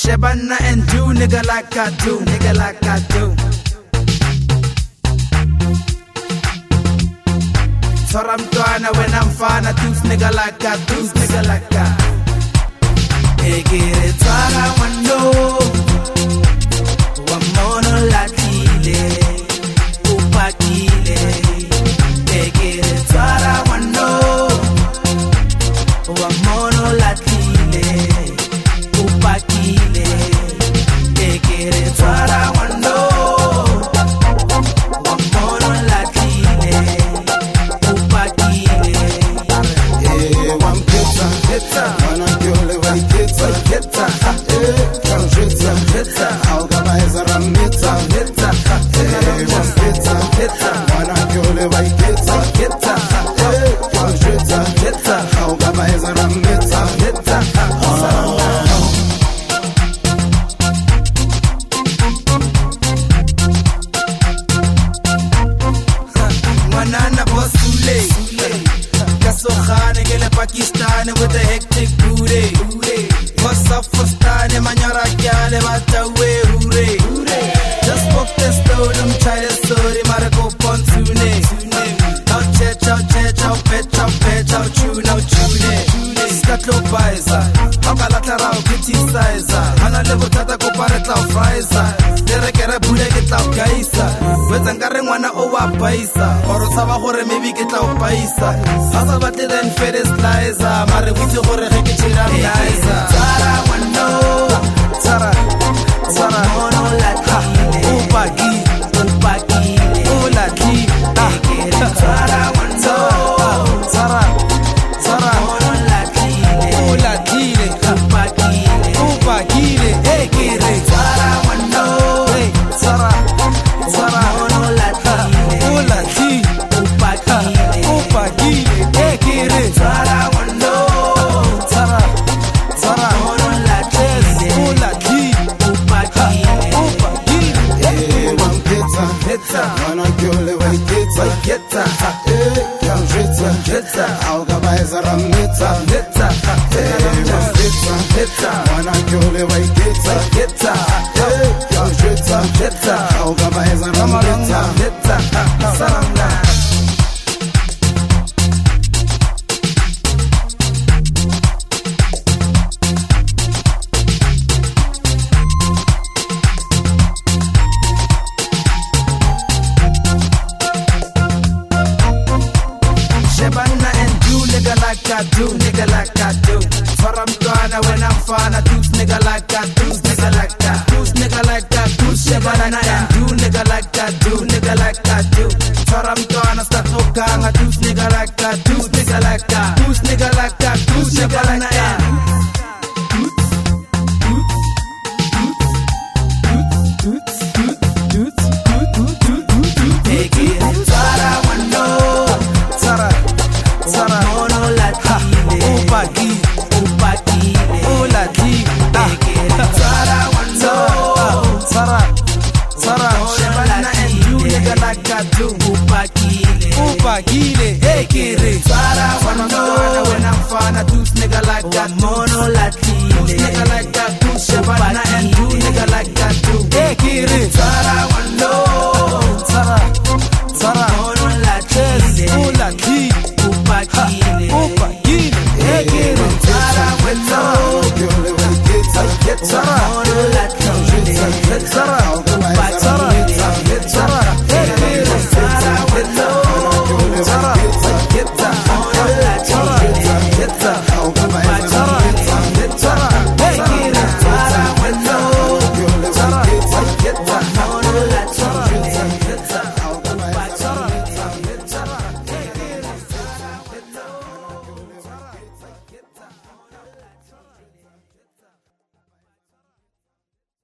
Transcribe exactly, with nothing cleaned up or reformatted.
Shebana and do nigga like I do, nigga like I do. Tora mtwana when I'm fine, I do nigga like I do, nigga like I. Egere tara wano, wa mono latile, upakile. Egere tara wano, wa mono latile, upakile. Egere tara wano, wa mono latile, upakile. Eh, one pizza, pizza, wanna kill it like pizza, pizza. Eh, come pizza, pizza. How come I is a pizza, pizza? Eh, one pizza, pizza, wanna kill it like pizza, pizza. Eh, come pizza, pizza. How come I is a pizza, pizza? Manana Bosule, Kasokhane gele Pakistan with a hectic booty. What's up for Stan, Manyara Kyale Batawe, hure. Just spoke the stone, China story, Marco Ponsune. Now che chow che chow pe chow pe chow chew now tune. Skatlo Paiza, Abalata Rao criticizer. Hana level tata ko paretla fraiza. Dere kere bule get out gaisa. Wetangare ngwana owa paisa. Oro saba gore maybe get out paisa. Asa batle then fedes liza. Mare witsi gore ge ke tshira liza. Tara wano, tara, tara mono latile. Upaki, upaki, ulati. Egere tara wano, tara, tara mono latile, ulatile, upakile, upakile. Egere tara wano, tara, tara mono latile, ulati, upakile, upakile. Egere tara wano, tara, tara mono latile, ulati, upakile, upakile. Eh, one pizza, pizza, wanna kill it like pizza, pizza. Eh, come pizza, pizza. How come I is a pizza, pizza? Eh, one pizza, pizza, wanna kill it like pizza, pizza. Eh, come pizza, pizza. How come I is a pizza, pizza? Saranga. Shebana and do nigga like I do, nigga like I do. Tora mtwana when I'm fine, I do nigga like I do, nigga like I do, nigga like I do. Shebana and do nigga like I do, nigga like I do. Tora mtwana start talking, I do nigga like I do, nigga like I do, nigga like I do. Shebana and upaki, upakile, ulati, egere tara wano, tara, tara. Shebana and do nigga like I do, upakile, upakile. Egere tara wano, when I'm fine I do nigga like I do.